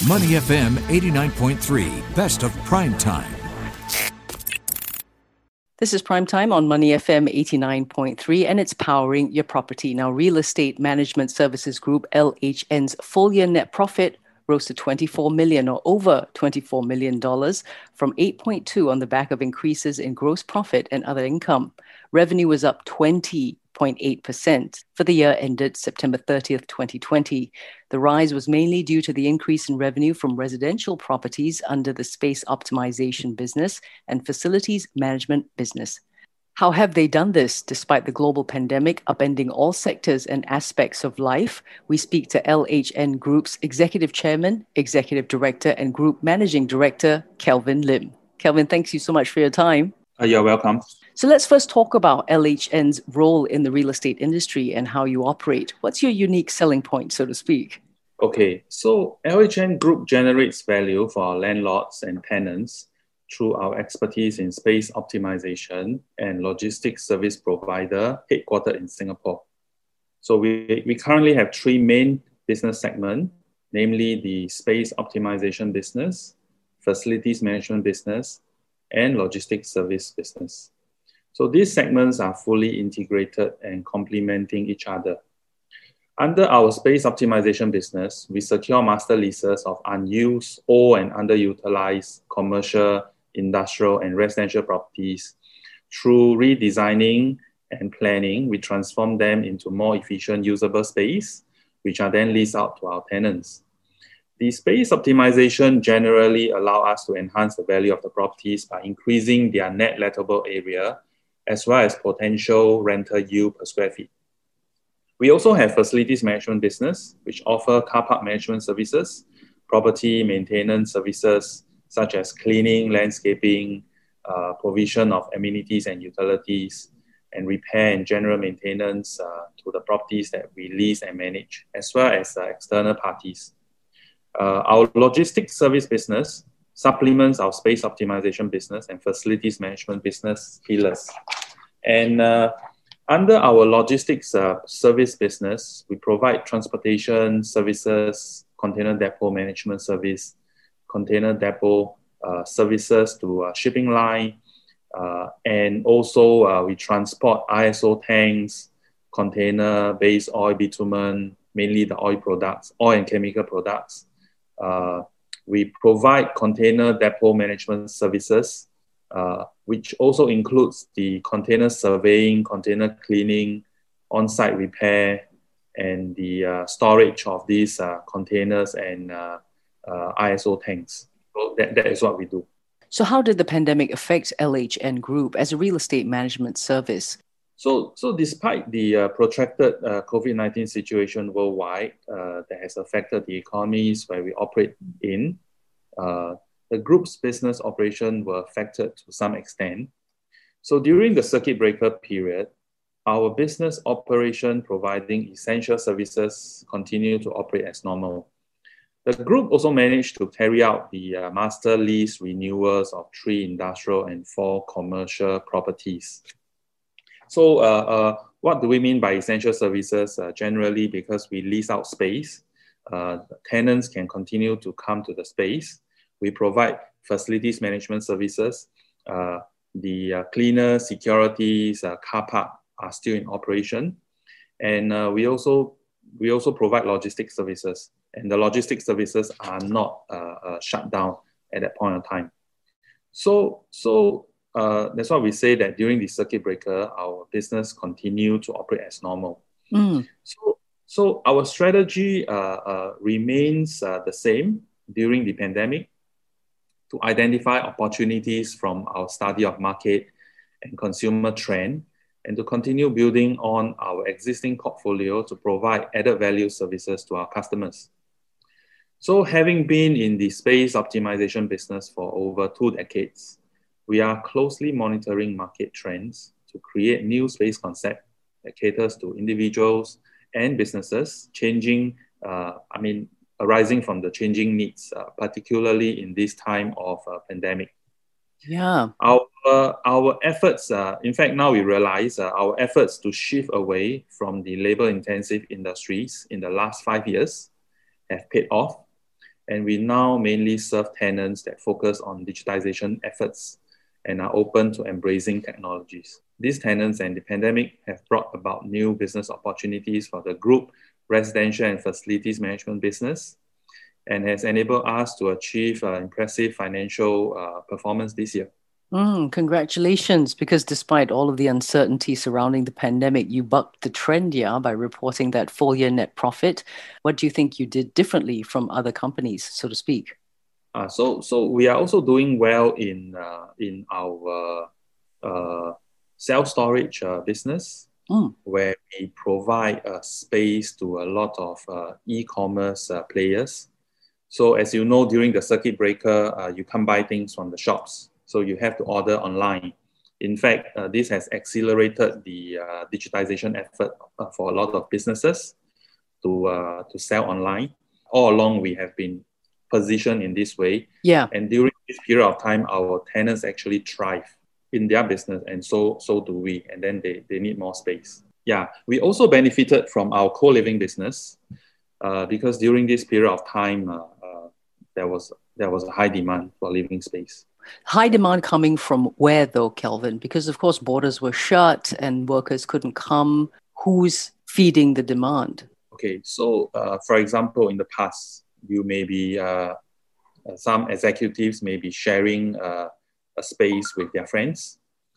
Money FM 89.3, best of prime time. This is Prime Time on Money FM 89.3, and it's powering your property. Now, Real Estate Management Services Group, LHN's full year net profit rose to $24 million, or over $24 million, from 8.2 on the back of increases in gross profit and other income. Revenue was up 20.8% for the year ended September 30th, 2020. The rise was mainly due to the increase in revenue from residential properties under the space optimization business and facilities management business. How have they done this despite the global pandemic upending all sectors and aspects of life? We speak to LHN Group's Executive Chairman, Executive Director, and Group Managing Director, Kelvin Lim. Kelvin, thanks you so much for your time. You're welcome. So let's first talk about LHN's role in the real estate industry and how you operate. What's your unique selling point, so to speak? Okay, so LHN Group generates value for our landlords and tenants through our expertise in space optimization and logistics service provider headquartered in Singapore. So we currently have three main business segments, namely the space optimization business, facilities management business, and logistics service business. So these segments are fully integrated and complementing each other. Under our space optimization business, we secure master leases of unused, old, and underutilized commercial, industrial, and residential properties. Through redesigning and planning, we transform them into more efficient usable space, which are then leased out to our tenants. The space optimization generally allow us to enhance the value of the properties by increasing their net lettable area, as well as potential rental yield per square feet. We also have facilities management business, which offer car park management services, property maintenance services, such as cleaning, landscaping, provision of amenities and utilities, and repair and general maintenance to the properties that we lease and manage, as well as external parties. Our logistics service business supplements our space optimization business and facilities management business pillars. And under our logistics service business, we provide transportation services, container depot management service, container depot services to shipping line, and also we transport ISO tanks, container, base oil, bitumen, mainly the oil products, oil and chemical products. We provide container depot management services, which also includes the container surveying, container cleaning, on-site repair, and the storage of these containers and ISO tanks. So that is what we do. So how did the pandemic affect LHN Group as a real estate management service? So despite the protracted COVID-19 situation worldwide that has affected the economies where we operate in, the group's business operation were affected to some extent. So during the circuit breaker period, our business operation providing essential services continue to operate as normal. The group also managed to carry out the master lease renewals of 3 industrial and 4 commercial properties. So what do we mean by essential services? Generally, because we lease out space, tenants can continue to come to the space. We provide facilities management services. The cleaner, securities, car park are still in operation. And we also provide logistics services. And the logistics services are not shut down at that point of time. So that's why we say that during the circuit breaker, our business continued to operate as normal. So our strategy remains the same during the pandemic, to identify opportunities from our study of market and consumer trend, and to continue building on our existing portfolio to provide added value services to our customers. So having been in the space optimization business for over 2 decades, we are closely monitoring market trends to create new space concept that caters to individuals and businesses arising from the changing needs, particularly in this time of pandemic. Yeah. Our efforts, in fact, now we realize our efforts to shift away from the labor-intensive industries in the last 5 years have paid off. And we now mainly serve tenants that focus on digitization efforts and are open to embracing technologies. These tenants and the pandemic have brought about new business opportunities for the group residential and facilities management business, and has enabled us to achieve impressive financial performance this year. Congratulations, because despite all of the uncertainty surrounding the pandemic, you bucked the trend here by reporting that full year net profit. What do you think you did differently from other companies, so to speak? So we are also doing well in our self-storage business, where we provide space to a lot of e-commerce players. So as you know, during the circuit breaker, you can't buy things from the shops. So you have to order online. In fact, this has accelerated the digitization effort for a lot of businesses to sell online. All along, we have been positioned in this way. Yeah. And during this period of time, our tenants actually thrive in their business, and so do we. And then they need more space. Yeah, we also benefited from our co-living business because during this period of time, there was a high demand for living space. High demand coming from where though, Kelvin? Because of course borders were shut and workers couldn't come. Who's feeding the demand? Okay, so for example, in the past, you may be, some executives may be sharing a space with their friends.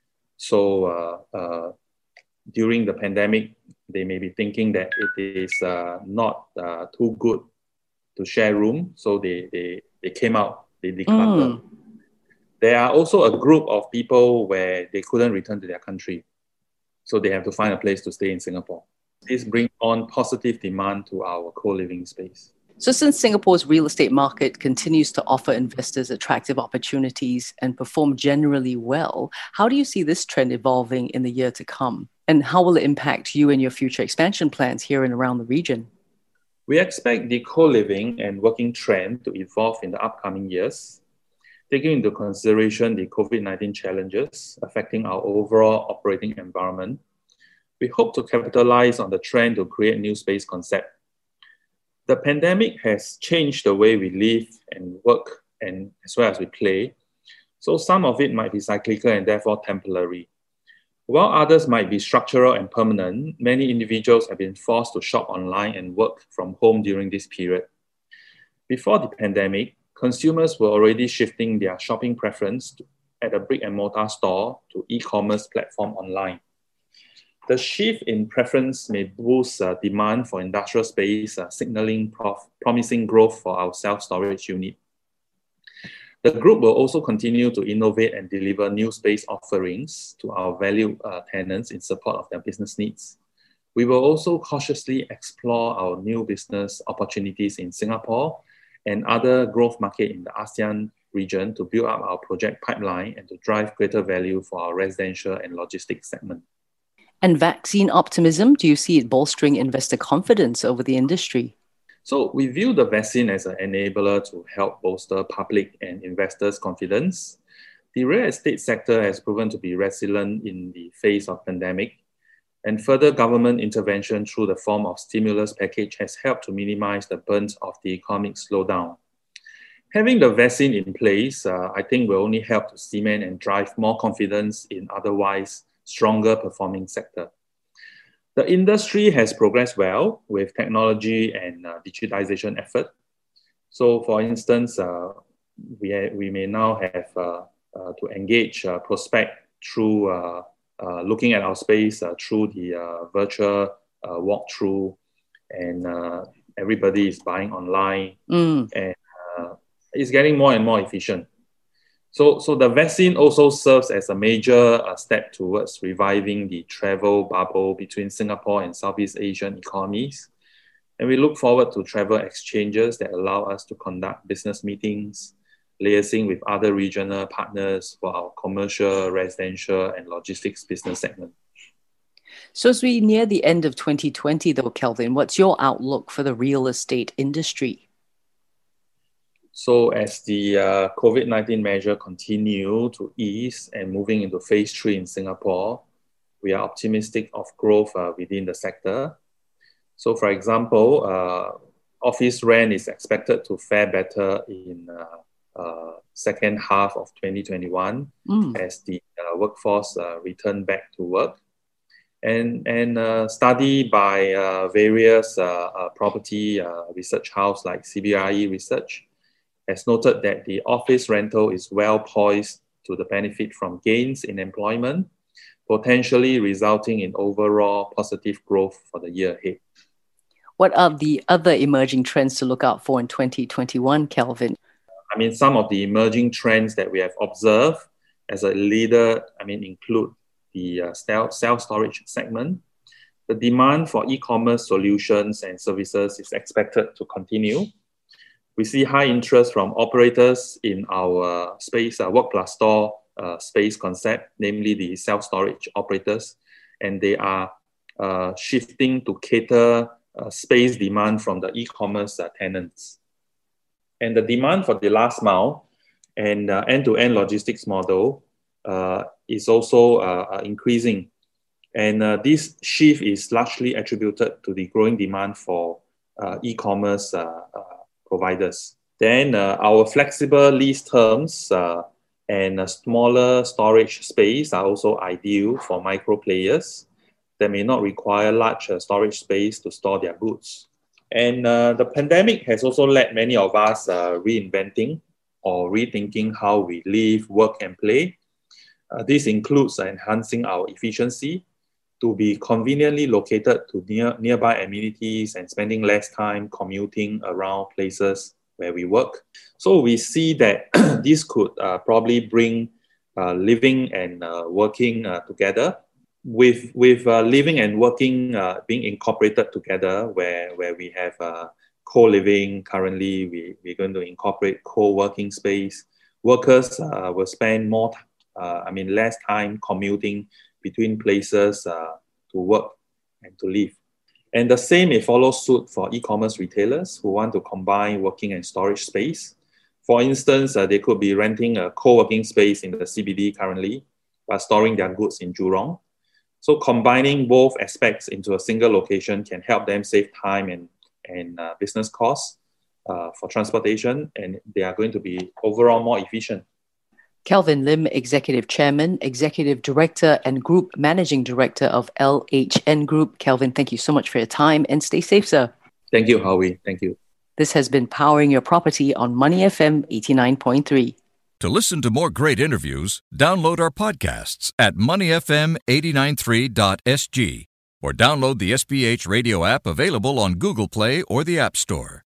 So during the pandemic, they may be thinking that it is not too good to share room. So they came out, they decluttered. There are also a group of people where they couldn't return to their country. So they have to find a place to stay in Singapore. This brings on positive demand to our co-living space. So since Singapore's real estate market continues to offer investors attractive opportunities and perform generally well, how do you see this trend evolving in the year to come? And how will it impact you and your future expansion plans here and around the region? We expect the co-living and working trend to evolve in the upcoming years, taking into consideration the COVID-19 challenges affecting our overall operating environment. We hope to capitalize on the trend to create new space concept. The pandemic has changed the way we live and work, and as well as we play. So some of it might be cyclical and therefore temporary. While others might be structural and permanent, many individuals have been forced to shop online and work from home during this period. Before the pandemic, consumers were already shifting their shopping preference at a brick and mortar store to e-commerce platform online. The shift in preference may boost demand for industrial space, signaling promising growth for our self-storage unit. The group will also continue to innovate and deliver new space offerings to our valued tenants in support of their business needs. We will also cautiously explore our new business opportunities in Singapore and other growth markets in the ASEAN region to build up our project pipeline and to drive greater value for our residential and logistics segment. And vaccine optimism, do you see it bolstering investor confidence over the industry? So we view the vaccine as an enabler to help bolster public and investors' confidence. The real estate sector has proven to be resilient in the face of pandemic, and further government intervention through the form of stimulus package has helped to minimize the burn of the economic slowdown. Having the vaccine in place, I think will only help to cement and drive more confidence in otherwise stronger performing sector. The industry has progressed well with technology and digitization effort. So for instance, we may now have to engage prospect through looking at our space through the virtual walkthrough, and everybody is buying online, and it's getting more and more efficient. So the vaccine also serves as a major step towards reviving the travel bubble between Singapore and Southeast Asian economies. And we look forward to travel exchanges that allow us to conduct business meetings, liaising with other regional partners for our commercial, residential, and logistics business segment. So as we near the end of 2020 though, Kelvin, what's your outlook for the real estate industry? So as the COVID-19 measure continue to ease and moving into phase 3 in Singapore, we are optimistic of growth within the sector. So for example, office rent is expected to fare better in second half of 2021 as the workforce return back to work. And study by various property research house like CBRE Research has noted that the office rental is well poised to the benefit from gains in employment, potentially resulting in overall positive growth for the year ahead. What are the other emerging trends to look out for in 2021, Kelvin? Some of the emerging trends that we have observed as a leader, include the self-storage segment. The demand for e-commerce solutions and services is expected to continue. We see high interest from operators in our space, work plus store space concept, namely the self-storage operators, and they are shifting to cater space demand from the e-commerce tenants. And the demand for the last mile and end-to-end logistics model is also increasing. And this shift is largely attributed to the growing demand for e-commerce providers. Then our flexible lease terms and a smaller storage space are also ideal for micro players that may not require large storage space to store their goods. And the pandemic has also led many of us reinventing or rethinking how we live, work, and play. This includes enhancing our efficiency to be conveniently located to nearby amenities and spending less time commuting around places where we work. So we see that this could probably bring living and working together. With living and working being incorporated together, where we have co-living currently, we're going to incorporate co-working space. Workers will spend less time commuting between places to work and to live. And the same may follow suit for e-commerce retailers who want to combine working and storage space. For instance, they could be renting a co-working space in the CBD currently, but storing their goods in Jurong. So combining both aspects into a single location can help them save time and business costs for transportation, and they are going to be overall more efficient. Kelvin Lim, Executive Chairman, Executive Director, and Group Managing Director of LHN Group. Kelvin, thank you so much for your time and stay safe, sir. Thank you, Howie. Thank you. This has been Powering Your Property on Money FM 89.3. To listen to more great interviews, download our podcasts at moneyfm893.sg or download the SPH radio app available on Google Play or the App Store.